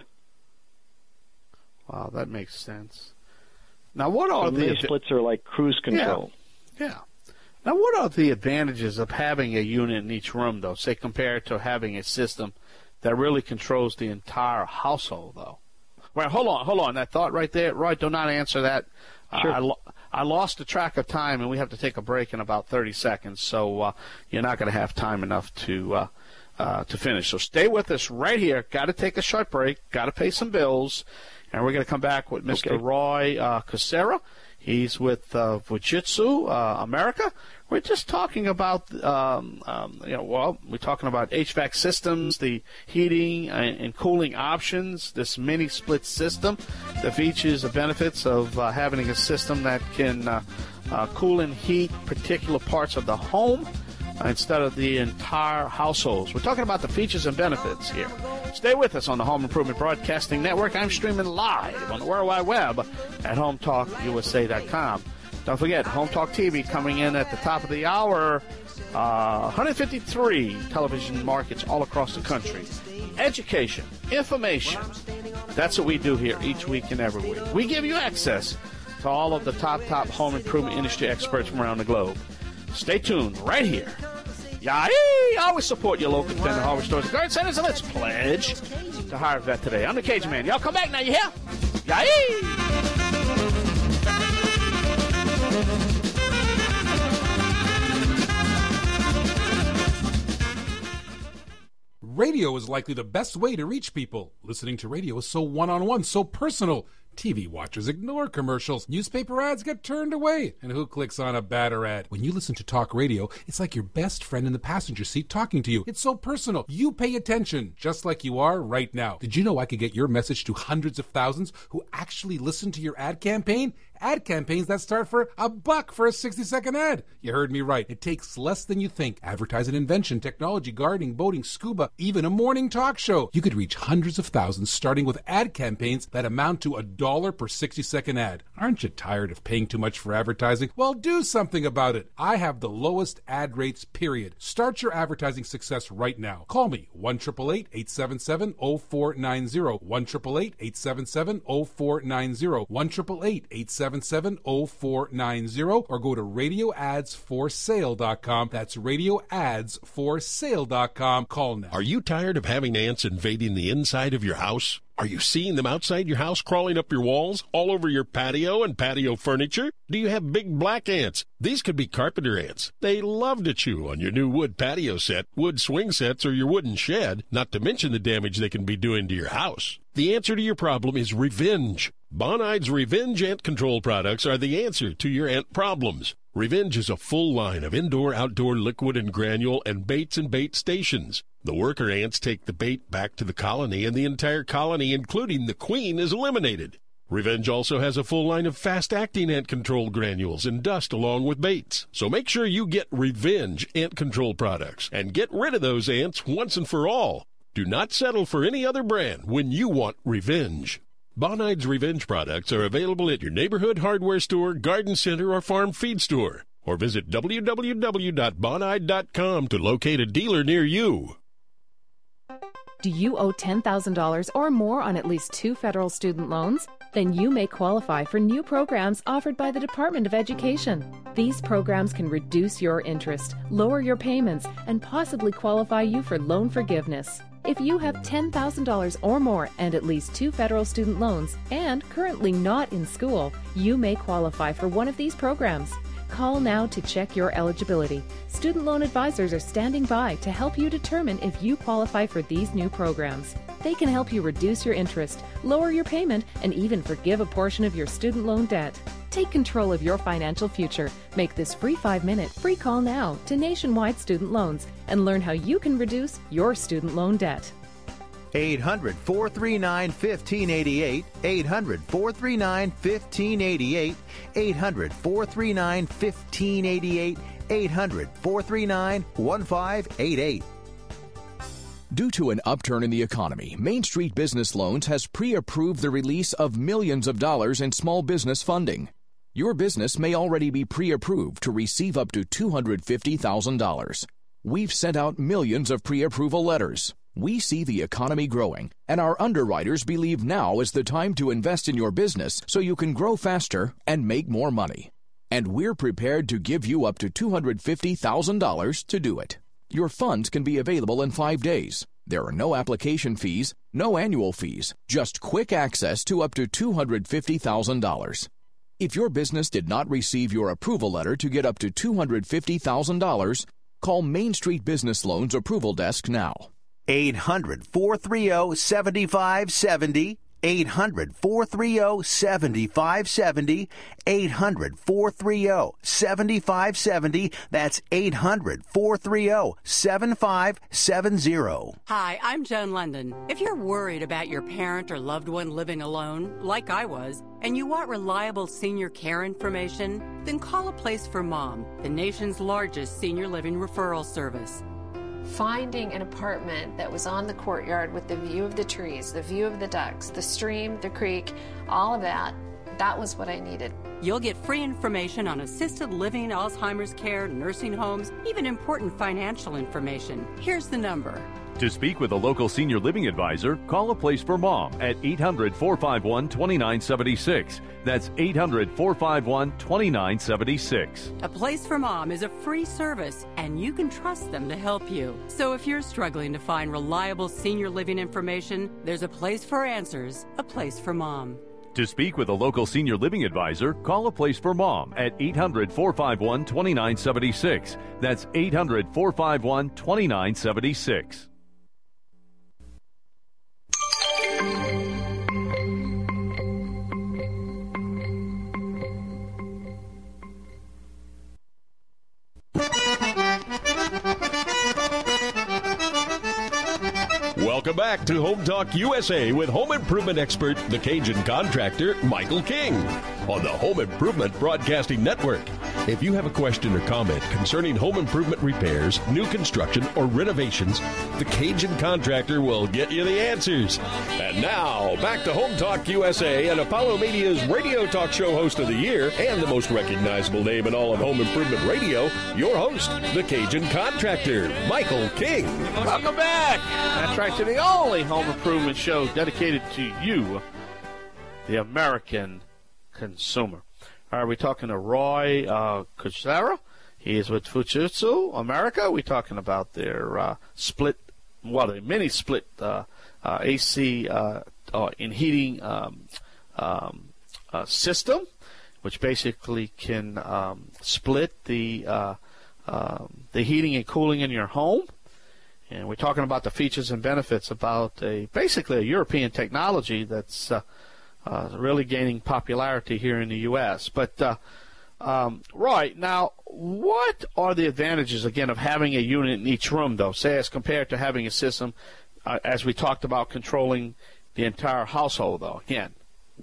Wow, that makes sense. Now, what are so the mini splits are like cruise control? Yeah. yeah. Now, what are the advantages of having a unit in each room, though, say compared to having a system that really controls the entire household, though? Well, hold on, hold on. That thought right there, Roy, do not answer that. Sure. Uh, I, lo- I lost the track of time, and we have to take a break in about thirty seconds, so uh, you're not going to have time enough to uh, uh, to finish. So stay with us right here. Got to take a short break. Got to pay some bills. And we're going to come back with Mister Okay. Roy uh, Kucera. He's with uh, Fujitsu uh, America. We're just talking about, um, um, you know, well, we're talking about H V A C systems, the heating and, and cooling options, this mini split system, the features and benefits of uh, having a system that can uh, uh, cool and heat particular parts of the home uh, instead of the entire households. We're talking about the features and benefits here. Stay with us on the Home Improvement Broadcasting Network. I'm streaming live on the World Wide Web at home talk u s a dot com. Don't forget, Home Talk T V coming in at the top of the hour. Uh, one hundred fifty-three television markets all across the country. Education, information. That's what we do here each week and every week. We give you access to all of the top, top home improvement industry experts from around the globe. Stay tuned right here. Yay! Always support your local independent hardware stores and garden centers, and let's pledge to hire a vet today. I'm the Cajun Man. Y'all come back now, you hear? Yay! Radio is likely the best way to reach people. Listening to radio is so one-on-one, so personal. T V watchers ignore commercials. Newspaper ads get turned away. And who clicks on a banner ad? When you listen to talk radio, it's like your best friend in the passenger seat talking to you. It's so personal. You pay attention, just like you are right now. Did you know I could get your message to hundreds of thousands who actually listen to your ad campaign? Ad campaigns that start for a buck for a sixty-second ad. You heard me right. It takes less than you think. Advertise an invention, technology, gardening, boating, scuba, even a morning talk show. You could reach hundreds of thousands starting with ad campaigns that amount to a dollar per sixty-second ad. Aren't you tired of paying too much for advertising? Well, do something about it. I have the lowest ad rates, period. Start your advertising success right now. Call me, one eight eight eight, eight seven seven, zero four nine zero, one eight eight eight, eight seven seven, zero four nine zero, one eight eight eight, eight seven seven, zero four nine zero, or go to radio ads for sale dot com. That's radio ads for sale dot com. Call now. Are you tired of having ants invading the inside of your house? Are you seeing them outside your house crawling up your walls, all over your patio and patio furniture? Do you have big black ants? These could be carpenter ants. They love to chew on your new wood patio set, wood swing sets, or your wooden shed, not to mention the damage they can be doing to your house. The answer to your problem is Revenge. Bonide's Revenge Ant Control products are the answer to your ant problems. Revenge is a full line of indoor, outdoor liquid and granule and baits and bait stations. The worker ants take the bait back to the colony, and the entire colony, including the queen, is eliminated. Revenge also has a full line of fast-acting ant control granules and dust along with baits. So make sure you get Revenge Ant Control products and get rid of those ants once and for all. Do not settle for any other brand when you want revenge. Bonide's Revenge products are available at your neighborhood hardware store, garden center, or farm feed store. Or visit w w w dot bonide dot com to locate a dealer near you. Do you owe ten thousand dollars or more on at least two federal student loans? Then you may qualify for new programs offered by the Department of Education. These programs can reduce your interest, lower your payments, and possibly qualify you for loan forgiveness. If you have ten thousand dollars or more and at least two federal student loans and currently not in school, you may qualify for one of these programs. Call now to check your eligibility. Student loan advisors are standing by to help you determine if you qualify for these new programs. They can help you reduce your interest, lower your payment, and even forgive a portion of your student loan debt. Take control of your financial future. Make this free five-minute free call now to Nationwide Student Loans and learn how you can reduce your student loan debt. eight hundred, four three nine, one five eight eight, eight hundred, four three nine, one five eight eight, eight hundred, four three nine, one five eight eight, eight hundred, four three nine, one five eight eight. Due to an upturn in the economy, Main Street Business Loans has pre-approved the release of millions of dollars in small business funding. Your business may already be pre-approved to receive up to two hundred fifty thousand dollars. We've sent out millions of pre-approval letters. We see the economy growing, and our underwriters believe now is the time to invest in your business so you can grow faster and make more money. and we're prepared to give you up to two hundred fifty thousand dollars to do it. Your funds can be available in five days. There are no application fees, no annual fees, just quick access to up to two hundred fifty thousand dollars. If your business did not receive your approval letter to get up to two hundred fifty thousand dollars, call Main Street Business Loans Approval Desk now. eight hundred, four three zero, seven five seven zero. eight hundred, four three zero, seven five seven zero. eight hundred, four three zero, seven five seven zero. That's eight hundred, four three zero, seven five seven zero. Hi, I'm Joan London. If you're worried about your parent or loved one living alone, like I was, and you want reliable senior care information, then call A Place for Mom, the nation's largest senior living referral service. Finding an apartment that was on the courtyard with the view of the trees, the view of the ducks, the stream, the creek, all of that, that was what I needed. You'll get free information on assisted living, Alzheimer's care, nursing homes, even important financial information. Here's the number. To speak with a local senior living advisor, call A Place for Mom at eight hundred, four five one, two nine seven six. That's eight hundred, four five one, two nine seven six. A Place for Mom is a free service, and you can trust them to help you. So if you're struggling to find reliable senior living information, there's a place for answers, A Place for Mom. To speak with a local senior living advisor, call A Place for Mom at eight hundred, four five one, two nine seven six. That's eight hundred, four five one, two nine seven six. Welcome back to Home Talk U S A with home improvement expert, the Cajun contractor, Michael King, on the Home Improvement Broadcasting Network. If you have a question or comment concerning home improvement repairs, new construction, or renovations, the Cajun contractor will get you the answers. And now, back to Home Talk U S A and Apollo Media's radio talk show host of the year and the most recognizable name in all of home improvement radio, your host, the Cajun contractor, Michael King. Welcome back. That's right, to the only home improvement show dedicated to you, the American consumer. All right, we're talking to Roy uh, Kuchera. He is with Fujitsu America. We're talking about their uh, split, well, a mini split uh, uh, A C uh, uh, in heating um, um, uh, system, which basically can um, split the uh, uh, the heating and cooling in your home. And we're talking about the features and benefits about a basically a European technology that's uh, uh, really gaining popularity here in the U S But, uh, um, Roy, now, what are the advantages, again, of having a unit in each room, though, say as compared to having a system, uh, as we talked about, controlling the entire household, though, again?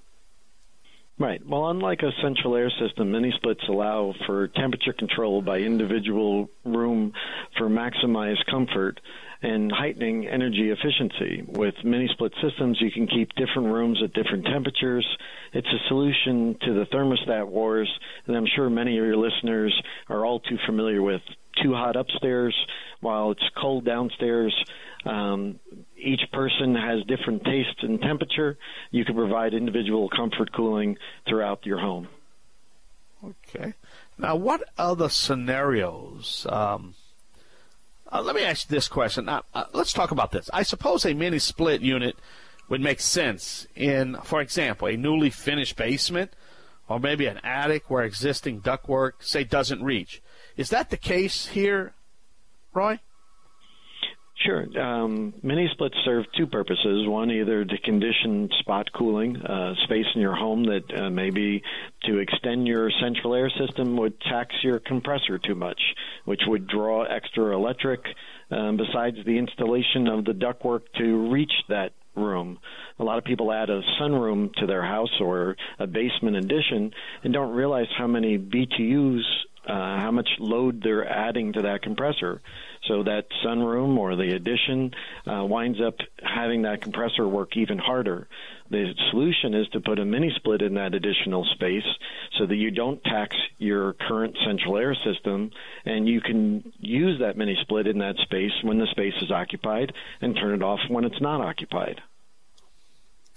Right. Well, unlike a central air system, mini splits allow for temperature control by individual room for maximized comfort and heightening energy efficiency. With mini split systems, you can keep different rooms at different temperatures. It's a solution to the thermostat wars, and I'm sure many of your listeners are all too familiar with too hot upstairs while it's cold downstairs. Um, each person has different tastes and temperature. You can provide individual comfort cooling throughout your home. Okay. Now, what other scenarios? Um, uh, let me ask you this question. Now, uh, let's talk about this. I suppose a mini split unit would make sense in, for example, a newly finished basement or maybe an attic where existing ductwork, say, doesn't reach. Is that the case here, Roy? Sure. Um, mini splits serve two purposes. One, either to condition spot cooling, uh, space in your home that uh, maybe to extend your central air system would tax your compressor too much, which would draw extra electric, um, besides the installation of the ductwork to reach that room. A lot of people add a sunroom to their house or a basement addition and don't realize how many B T Us, uh, how much load they're adding to that compressor. So that sunroom or the addition uh, winds up having that compressor work even harder. The solution is to put a mini split in that additional space so that you don't tax your current central air system, and you can use that mini split in that space when the space is occupied and turn it off when it's not occupied.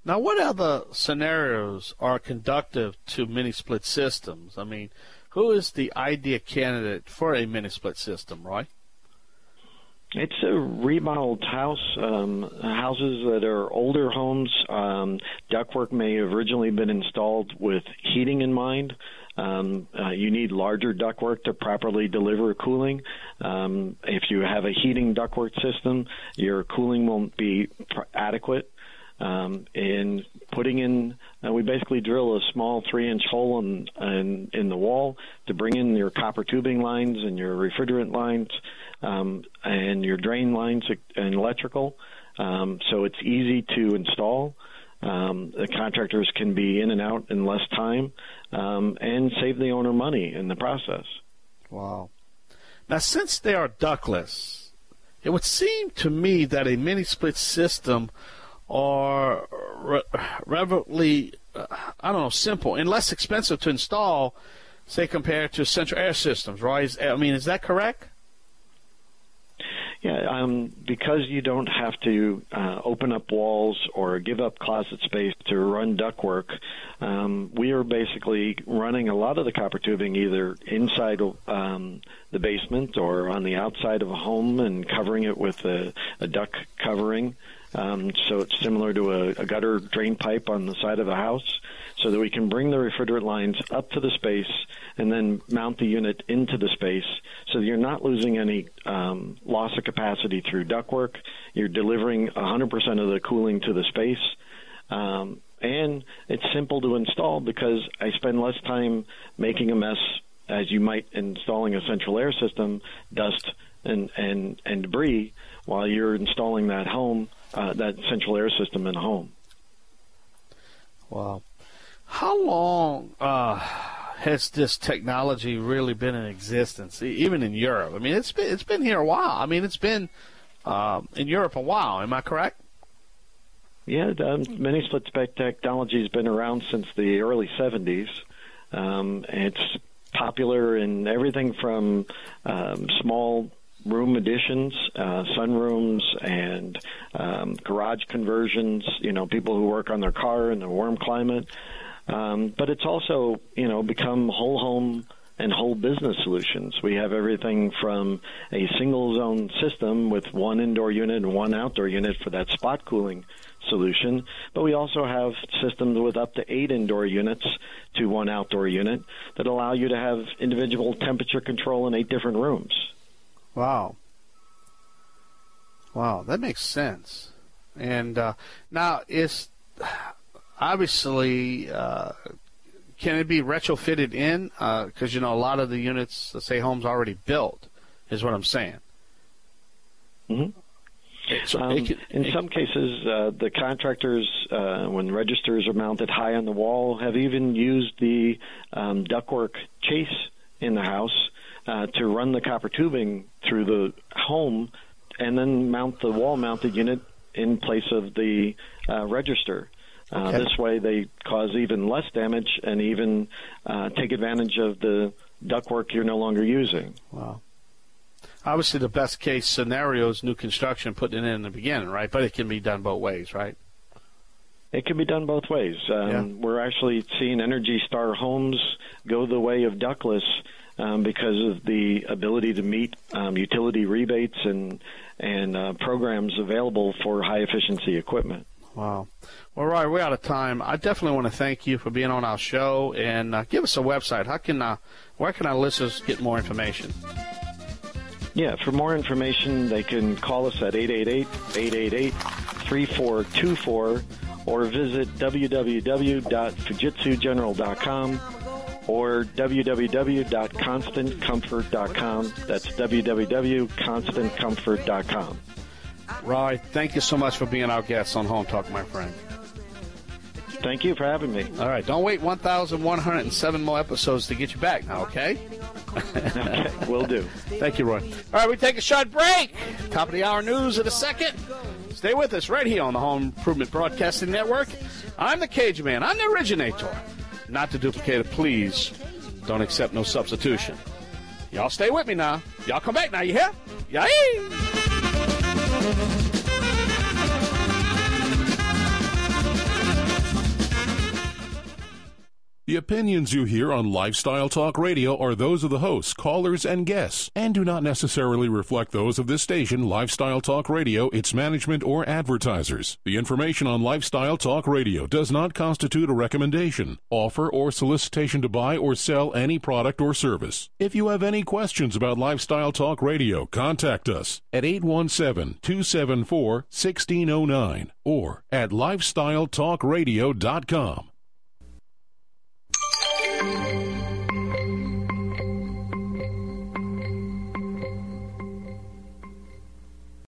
Now, what other scenarios are conducive to mini-split systems? I mean, who is the ideal candidate for a mini-split system, Roy? It's a remodeled house, um, houses that are older homes. Um, ductwork may have originally been installed with heating in mind. Um, uh, you need larger ductwork to properly deliver cooling. Um, if you have a heating ductwork system, your cooling won't be pr- adequate. Um, in putting in, uh, we basically drill a small three-inch hole in, in in the wall to bring in your copper tubing lines and your refrigerant lines um, and your drain lines and electrical. Um, so it's easy to install. Um, the contractors can be in and out in less time um, and save the owner money in the process. Wow. Now, since they are ductless, it would seem to me that a mini-split system are re- relatively, uh, I don't know, simple and less expensive to install, say, compared to central air systems, right? Is, I mean, is that correct? Yeah, um, because you don't have to uh, open up walls or give up closet space to run ductwork, um, we are basically running a lot of the copper tubing either inside um, the basement or on the outside of a home and covering it with a, a duct covering. Um, so it's similar to a, a gutter drain pipe on the side of the house, so that we can bring the refrigerant lines up to the space and then mount the unit into the space so that you're not losing any um, loss of capacity through ductwork. You're delivering one hundred percent of the cooling to the space. Um, and it's simple to install because I spend less time making a mess as you might installing a central air system, dust and, and, and debris, while you're installing that home, uh, that central air system in a home. Wow. How long uh, has this technology really been in existence, even in Europe? I mean, it's been, it's been here a while. I mean, it's been uh, in Europe a while. Am I correct? Yeah, the mini-split spec technology has been around since the early seventies. Um, it's popular in everything from um, small room additions, uh, sunrooms, and um, garage conversions, you know, people who work on their car in a warm climate. Um, but it's also, you know, become whole home and whole business solutions. We have everything from a single zone system with one indoor unit and one outdoor unit for that spot cooling solution, but we also have systems with up to eight indoor units to one outdoor unit that allow you to have individual temperature control in eight different rooms. Wow. Wow, that makes sense. And uh, now, is obviously, uh, can it be retrofitted in? Because, uh, you know, a lot of the units, let's say homes already built, is what I'm saying. Mm-hmm. So um, it can, in it, some cases, uh, the contractors, uh, when registers are mounted high on the wall, have even used the um, ductwork chase in the house uh, to run the copper tubing through the home and then mount the wall-mounted unit in place of the uh, register. Uh, okay. This way they cause even less damage and even uh, take advantage of the ductwork you're no longer using. Wow. Obviously, the best case scenario is new construction, putting it in, in the beginning, right? But it can be done both ways, right? It can be done both ways. Um, yeah. We're actually seeing Energy Star homes go the way of ductless um, because of the ability to meet um, utility rebates and and uh, programs available for high-efficiency equipment. Wow. Well, Roy, we're out of time. I definitely want to thank you for being on our show, and uh, give us a website. How can uh, where can our listeners get more information? Yeah, for more information, they can call us at eight eight eight, eight eight eight, three four two four or visit w w w dot fujitsu general dot com or w w w dot constant comfort dot com. That's w w w dot constant comfort dot com. Roy, thank you so much for being our guest on Home Talk, my friend. Thank you for having me. All right, don't wait one thousand one hundred seven more episodes to get you back now, okay? Okay, will do. Thank you, Roy. All right, we take a short break. Top of the hour news in a second. Stay with us right here on the Home Improvement Broadcasting Network. I'm the Cage Man. I'm the originator. Not the duplicator. Please don't accept no substitution. Y'all stay with me now. Y'all come back now, you hear? Yay! The opinions you hear on Lifestyle Talk Radio are those of the hosts, callers, and guests, and do not necessarily reflect those of this station, Lifestyle Talk Radio, its management, or advertisers. The information on Lifestyle Talk Radio does not constitute a recommendation, offer, or solicitation to buy or sell any product or service. If you have any questions about Lifestyle Talk Radio, contact us at eight one seven, two seven four, one six zero nine or at lifestyle talk radio dot com.